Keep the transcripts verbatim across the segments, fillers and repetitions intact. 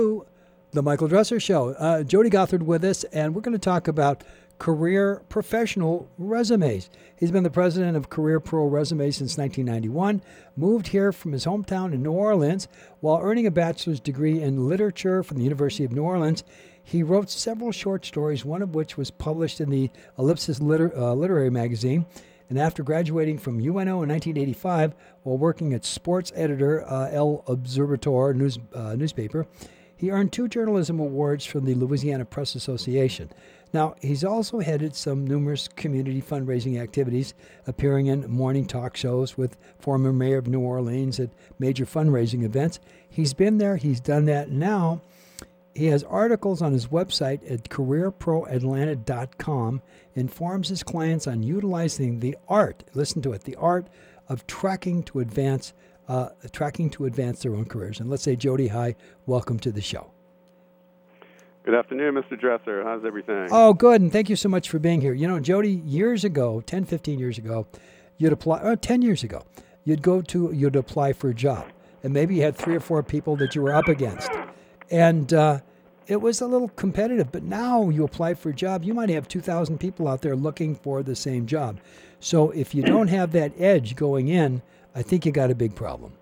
The Michael Dresser Show. Uh, Jody Gothard with us, and we're going to talk about career professional resumes. He's been the president of Career Pro Resumes since nineteen ninety-one, moved here from his hometown in New Orleans while earning a bachelor's degree in literature from the University of New Orleans. He wrote several short stories, one of which was published in the Ellipsis Liter- uh, Literary Magazine. And after graduating from U N O in nineteen eighty-five, while working as sports editor, uh, El Observador news, uh, newspaper, he earned two journalism awards from the Louisiana Press Association. Now, he's also headed some numerous community fundraising activities, appearing in morning talk shows with former mayor of New Orleans at major fundraising events. He's been there. He's done that. Now, he has articles on his website at career pro atlanta dot com, informs his clients on utilizing the art, listen to it, the art of tracking to advance uh, tracking to advance their own careers. And let's say, Jody, hi, welcome to the show. Good afternoon, Mister Dresser. How's everything? Oh, good, and thank you so much for being here. You know, Jody, years ago, ten, fifteen years ago, you'd apply, or ten years ago, you'd go to, you'd apply for a job, and maybe you had three or four people that you were up against. And uh, it was a little competitive, but now you apply for a job, you might have two thousand people out there looking for the same job. So if you don't have that edge going in, I think you got a big problem.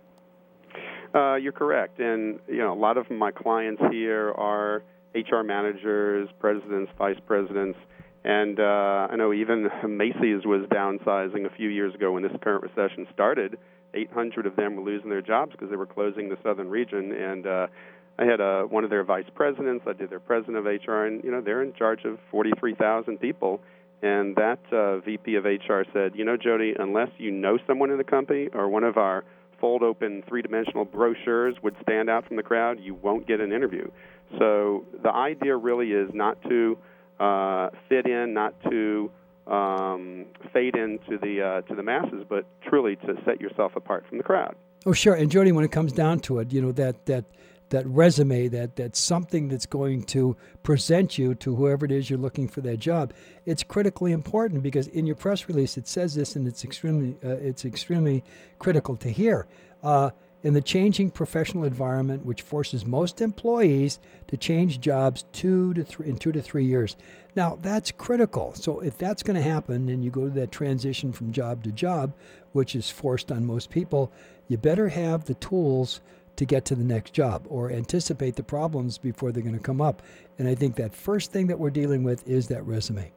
Uh, you're correct. And, you know, a lot of my clients here are H R managers, presidents, vice presidents. And uh, I know even Macy's was downsizing a few years ago when this current recession started. eight hundred of them were losing their jobs because they were closing the southern region. And uh, I had uh, one of their vice presidents. I did their president of H R, and, you know, they're in charge of forty-three thousand people. And that uh, V P of H R said, you know, Jody, unless you know someone in the company or one of our fold-open three-dimensional brochures would stand out from the crowd, you won't get an interview. So the idea really is not to uh, fit in, not to um, fade into the uh, to the masses, but truly to set yourself apart from the crowd. Oh, sure. And Jody, when it comes down to it, you know, that that that resume, that that's something that's going to present you to whoever it is you're looking for that job. It's critically important because in your press release it says this, and it's extremely uh, it's extremely critical to hear. Uh, in the changing professional environment, which forces most employees to change jobs two to three in two to three years. Now that's critical. So if that's going to happen, and you go to that transition from job to job, which is forced on most people, you better have the tools to get to the next job or anticipate the problems before they're going to come up. And I think that first thing that we're dealing with is that resume.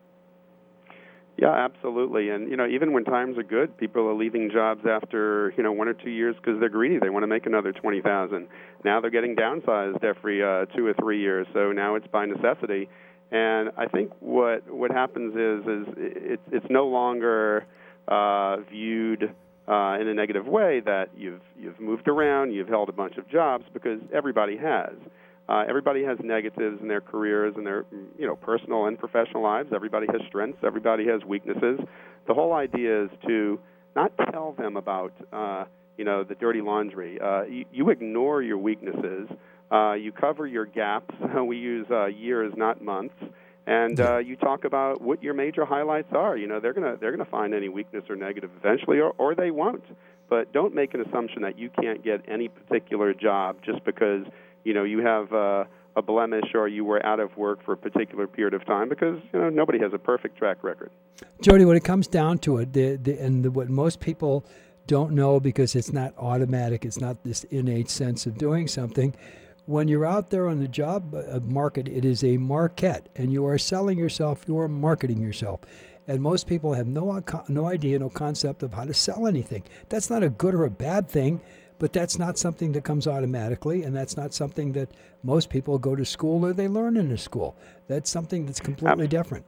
Yeah, absolutely. And, you know, even when times are good, people are leaving jobs after, you know, one or two years because they're greedy. They want to make another twenty thousand. Now they're getting downsized every uh, two or three years. So now it's by necessity. And I think what what happens is is it's it's no longer uh, viewed Uh, in a negative way that you've you've moved around, you've held a bunch of jobs, because everybody has. Uh, everybody has negatives in their careers and their you know personal and professional lives. Everybody has strengths. Everybody has weaknesses. The whole idea is to not tell them about uh, you know the dirty laundry. Uh, you, you ignore your weaknesses. Uh, you cover your gaps. We use uh, years, not months. And uh, you talk about what your major highlights are. You know, they're gonna they're gonna find any weakness or negative eventually, or, or they won't. But don't make an assumption that you can't get any particular job just because you know you have uh, a blemish or you were out of work for a particular period of time. Because you know nobody has a perfect track record. Jody, when it comes down to it, the, the, and the, what most people don't know, because it's not automatic, it's not this innate sense of doing something. When you're out there on the job market, it is a market, and you are selling yourself, you are marketing yourself. And most people have no no idea, no concept of how to sell anything. That's not a good or a bad thing, but that's not something that comes automatically, and that's not something that most people go to school or they learn in a school. That's something that's completely Absolutely. different.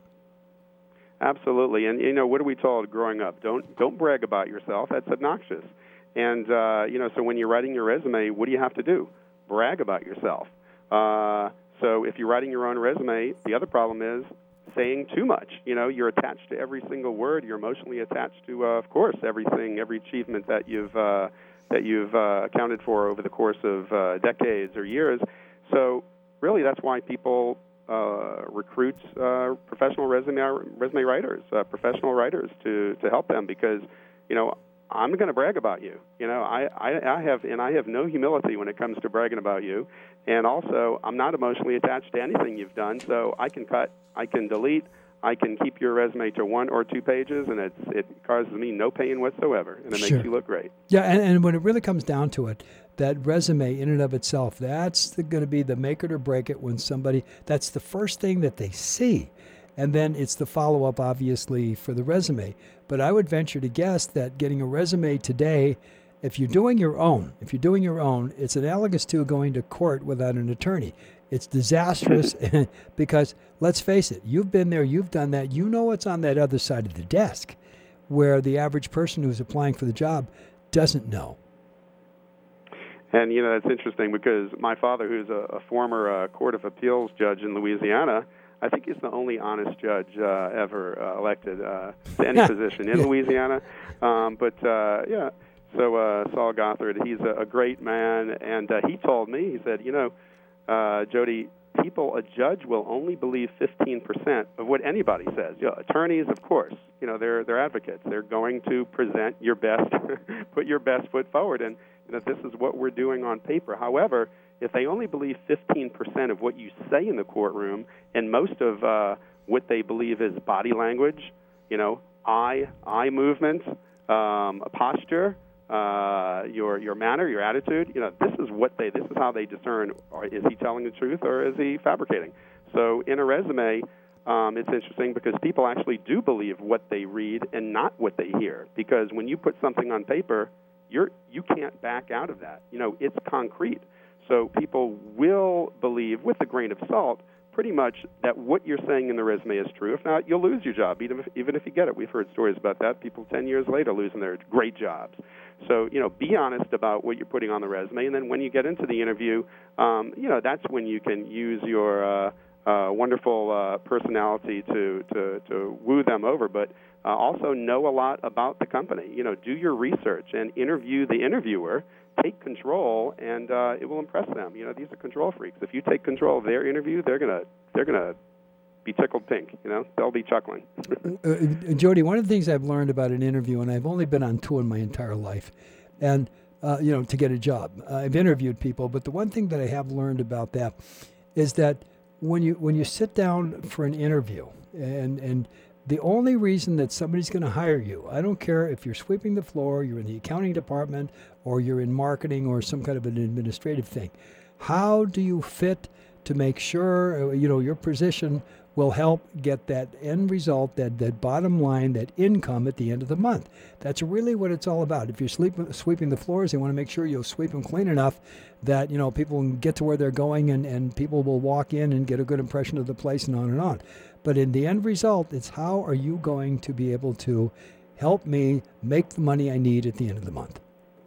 Absolutely. And, you know, what are we told growing up? Don't don't brag about yourself. That's obnoxious. And, uh, you know, so when you're writing your resume, what do you have to do? Brag about yourself. Uh, so if you're writing your own resume, the other problem is saying too much. You know, you're attached to every single word. You're emotionally attached to, uh, of course, everything, every achievement that you've uh, that you've uh, accounted for over the course of uh, decades or years. So really, that's why people uh, recruit uh, professional resume resume writers, uh, professional writers to to help them, because you know. I'm going to brag about you. You know, I, I, I have, and I have no humility when it comes to bragging about you. And also, I'm not emotionally attached to anything you've done, so I can cut, I can delete, I can keep your resume to one or two pages, and it's, it causes me no pain whatsoever, and it Sure. makes you look great. Yeah, and, and when it really comes down to it, that resume in and of itself, that's going to be the make it or break it when somebody, that's the first thing that they see. And then it's the follow-up, obviously, for the resume. But I would venture to guess that getting a resume today, if you're doing your own, if you're doing your own, it's analogous to going to court without an attorney. It's disastrous because, let's face it, you've been there, you've done that, you know what's on that other side of the desk where the average person who's applying for the job doesn't know. And, you know, it's interesting because my father, who's a, a former uh, Court of Appeals judge in Louisiana, I think he's the only honest judge uh, ever uh, elected uh, to any position in yeah. Louisiana. Um, but, uh, yeah, so uh, Saul Gothard, he's a, a great man, and uh, he told me, he said, you know, uh, Jody, people, a judge will only believe fifteen percent of what anybody says. You know, attorneys, of course, you know, they're, they're advocates. They're going to present your best, put your best foot forward, and you know, this is what we're doing on paper. However, if they only believe fifteen percent of what you say in the courtroom, and most of uh, what they believe is body language, you know, eye eye movement, um, a posture, uh, your your manner, your attitude, you know, this is what they this is how they discern: or is he telling the truth or is he fabricating? So in a resume, um, it's interesting because people actually do believe what they read and not what they hear. Because when you put something on paper, you're you can't back out of that. You know, it's concrete. So people will believe, with a grain of salt, pretty much that what you're saying in the resume is true. If not, you'll lose your job, even if, even if you get it. We've heard stories about that. People ten years later losing their great jobs. So, you know, be honest about what you're putting on the resume. And then when you get into the interview, um, you know, that's when you can use your uh, uh, wonderful uh, personality to, to, to woo them over. But uh, also know a lot about the company. You know, do your research and interview the interviewer. Take control, and uh, it will impress them. You know, these are control freaks. If you take control of their interview, they're gonna they're gonna be tickled pink. You know, they'll be chuckling. uh, Jody, one of the things I've learned about an interview, and I've only been on two in my entire life, and uh, you know, to get a job, uh, I've interviewed people, but the one thing that I have learned about that is that when you when you sit down for an interview, and and the only reason that somebody's going to hire you, I don't care if you're sweeping the floor, you're in the accounting department, or you're in marketing or some kind of an administrative thing. How do you fit to make sure, you know, your position will help get that end result, that, that bottom line, that income at the end of the month? That's really what it's all about. If you're sleep, sweeping the floors, they want to make sure you'll sweep them clean enough that, you know, people can get to where they're going, and, and people will walk in and get a good impression of the place, and on and on. But in the end result, it's how are you going to be able to help me make the money I need at the end of the month?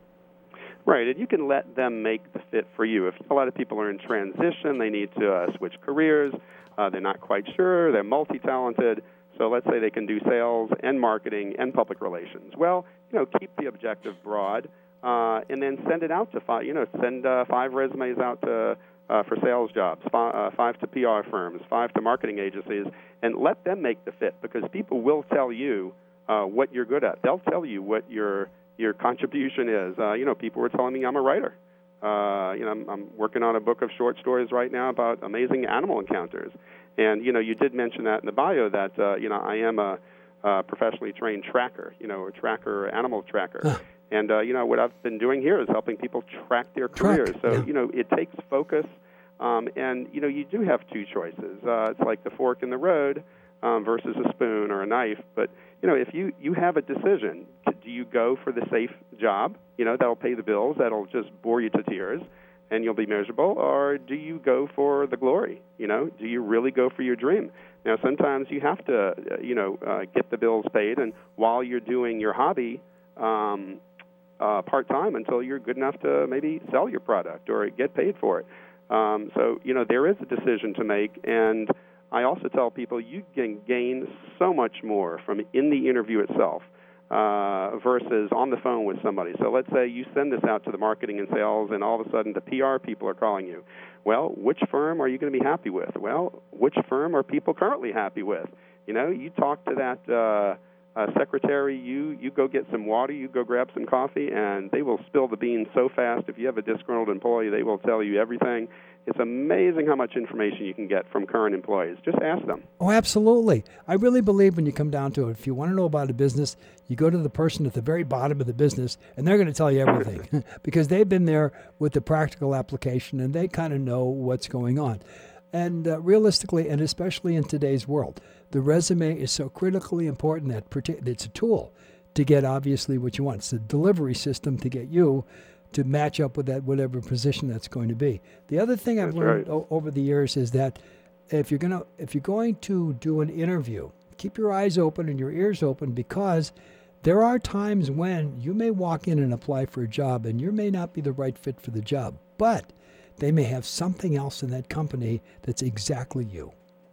Right, and you can let them make the fit for you. If a lot of people are in transition, they need to uh, switch careers, uh, they're not quite sure, they're multi-talented, so let's say they can do sales and marketing and public relations. Well, you know, keep the objective broad, uh, and then send it out to five, you know, send uh, five resumes out to Uh, for sales jobs, five, uh, five to P R firms, five to marketing agencies, and let them make the fit, because people will tell you uh, what you're good at. They'll tell you what your your contribution is. Uh, you know, people were telling me I'm a writer. Uh, you know, I'm, I'm working on a book of short stories right now about amazing animal encounters. And, you know, you did mention that in the bio that, uh, you know, I am a, a professionally trained tracker, you know, a tracker, animal tracker. Huh. And, uh, you know, what I've been doing here is helping people track their Track, careers. So, yeah. you know, it takes focus. Um, and, you know, you do have two choices. Uh, it's like the fork in the road um, versus a spoon or a knife. But, you know, if you, you have a decision, do you go for the safe job, you know, that'll pay the bills, that'll just bore you to tears, and you'll be miserable, or do you go for the glory? You know, do you really go for your dream? Now, sometimes you have to, uh, you know, uh, get the bills paid, and while you're doing your hobby, um, Uh, part-time until you're good enough to maybe sell your product or get paid for it. Um, so, you know, there is a decision to make, and I also tell people you can gain so much more from in the interview itself uh, versus on the phone with somebody. So let's say you send this out to the marketing and sales, and all of a sudden the P R people are calling you. Well, which firm are you going to be happy with? Well, which firm are people currently happy with? You know, you talk to that uh, Uh, secretary, you, you go get some water, you go grab some coffee, and they will spill the beans so fast. If you have a disgruntled employee, they will tell you everything. it's amazing how much information you can get from current employees. Just ask them. Oh, absolutely. I really believe when you come down to it, if you want to know about a business, you go to the person at the very bottom of the business, and they're going to tell you everything because they've been there with the practical application, and they kind of know what's going on. And uh, realistically, and especially in today's world, the resume is so critically important that partic- it's a tool to get obviously what you want. It's a delivery system to get you to match up with that whatever position that's going to be. The other thing I've That's learned right. o- over the years is that if you're gonna if you're going to do an interview, keep your eyes open and your ears open, because there are times when you may walk in and apply for a job and you may not be the right fit for the job, but they may have something else in that company that's exactly you.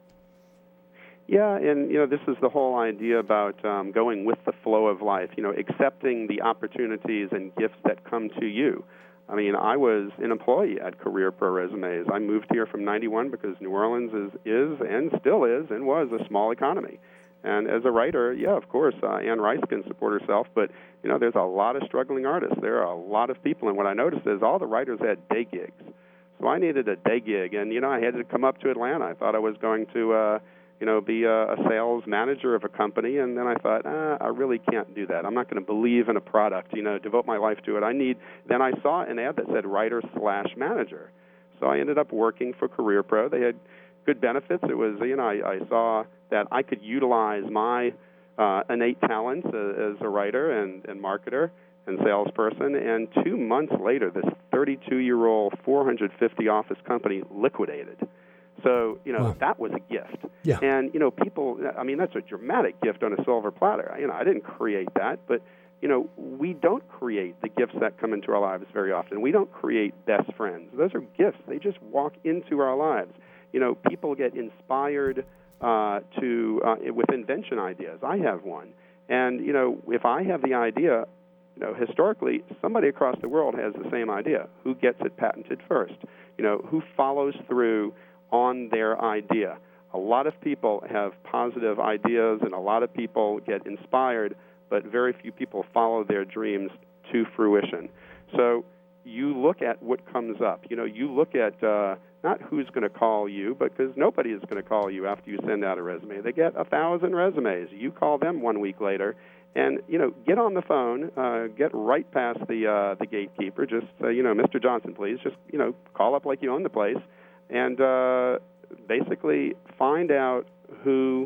Yeah, and you know, this is the whole idea about um, going with the flow of life. You know, accepting the opportunities and gifts that come to you. I mean, I was an employee at Career Pro Resumes. I moved here from ninety-one because New Orleans is, is and still is and was a small economy. And as a writer, yeah, of course, uh, Anne Rice can support herself, but you know, there's a lot of struggling artists. There are a lot of people, and what I noticed is all the writers had day gigs. So I needed a day gig, and you know, I had to come up to Atlanta. I thought I was going to. Uh, you know, be a, a sales manager of a company, and then I thought, ah, I really can't do that. I'm not going to believe in a product, you know, devote my life to it. I need, then I saw an ad that said writer slash manager. So I ended up working for Career Pro. They had good benefits. It was, you know, I, I saw that I could utilize my uh, innate talents as, as a writer and, and marketer and salesperson, and two months later, this thirty-two-year-old, four hundred fifty office company liquidated. So, you know, wow. That was a gift. Yeah. And, you know, people, I mean, that's a dramatic gift on a silver platter. You know, I didn't create that, but, you know, we don't create the gifts that come into our lives very often. We don't create best friends. Those are gifts. They just walk into our lives. You know, people get inspired uh, to, uh, with invention ideas. I have one. And, you know, if I have the idea, you know, historically, somebody across the world has the same idea. Who gets it patented first? You know, who follows through on their idea? A lot of people have positive ideas, and a lot of people get inspired, but very few people follow their dreams to fruition. So you look at what comes up. You know, you look at uh, not who's going to call you, because nobody is going to call you after you send out a resume. They get a thousand resumes. You call them one week later, and you know, get on the phone, uh, get right past the uh, the gatekeeper. Just uh, you know, Mister Johnson, please. Just you know, call up like you own the place. And uh, basically find out who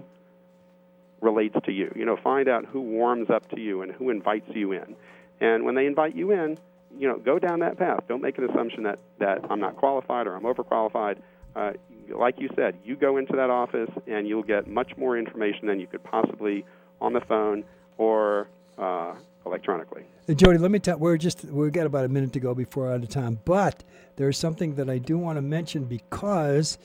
relates to you. You know, find out who warms up to you and who invites you in. And when they invite you in, you know, go down that path. Don't make an assumption that, that I'm not qualified or I'm overqualified. Uh, like you said, you go into that office and you'll get much more information than you could possibly on the phone or uh, electronically. Jody, let me tell. We're just we've got about a minute to go before we're out of time, but there's something that I do want to mention because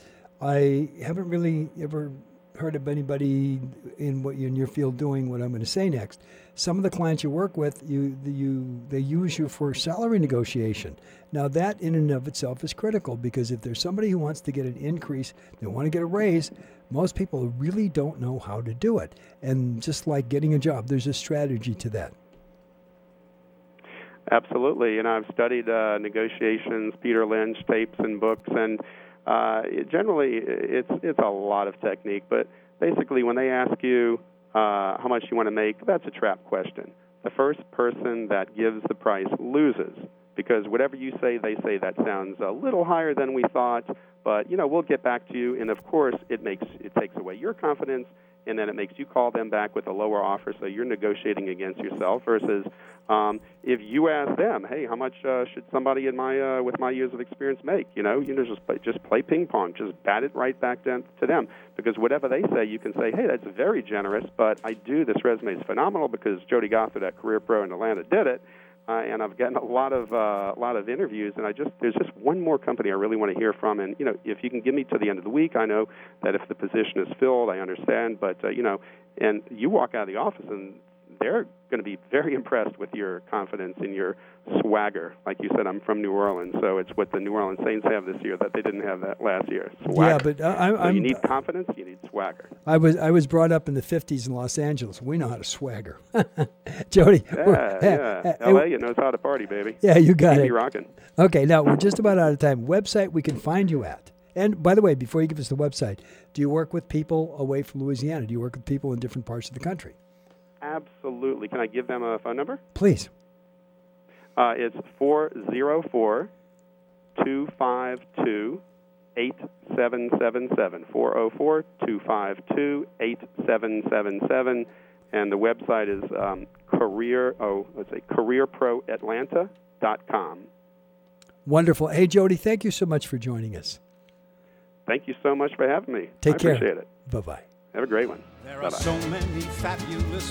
I haven't really ever heard of anybody in what you in your field doing what I'm going to say next. Some of the clients you work with, you you they use you for salary negotiation. Now that in and of itself is critical, because if there's somebody who wants to get an increase, they want to get a raise, most people really don't know how to do it. And just like getting a job, there's a strategy to that. Absolutely, and I've studied uh, negotiations, Peter Lynch tapes and books, and uh, it generally it's it's a lot of technique. But basically, when they ask you uh, how much you want to make, that's a trap question. The first person that gives the price loses, because whatever you say, they say that sounds a little higher than we thought. But you know, we'll get back to you, and of course, it makes it takes away your confidence. And then it makes you call them back with a lower offer, so you're negotiating against yourself. Versus um, if you ask them, "Hey, how much uh, should somebody in my uh, with my years of experience make?" You know, you know, just play, just play ping pong, just bat it right back down to them. Because whatever they say, you can say, "Hey, that's very generous, but I do this resume is phenomenal because Jody Gothard at Career Pro in Atlanta did it." Uh, and I've gotten a lot of uh, a lot of interviews, and I just there's just one more company I really want to hear from. And you know, if you can give me to the end of the week, I know that if the position is filled, I understand. But uh, you know, and you walk out of the office, and they're going to be very impressed with your confidence and your swagger. Like you said, I'm from New Orleans, so it's what the New Orleans Saints have this year that they didn't have that last year. Swagger. Yeah, but uh, I, so I'm, you need confidence, you need swagger. I was I was brought up in the fifties in Los Angeles. We know how to swagger. Jody. Yeah, yeah. L A, it knows how to party, baby. Yeah, you got Keep it. me rocking. Okay, now we're just about out of time. Website we can find you at. And by the way, before you give us the website, do you work with people away from Louisiana? Do you work with people in different parts of the country? Absolutely. Can I give them a phone number? Please. Uh, it's four oh four, two five two, eight seven seven seven. four oh four, two five two, eight seven seven seven. And the website is um, career, oh, let's say career pro atlanta dot com. Wonderful. Hey, Jody, thank you so much for joining us. Thank you so much for having me. Take I care. appreciate it. Bye-bye. Have a great one. There Bye-bye. are so many fabulous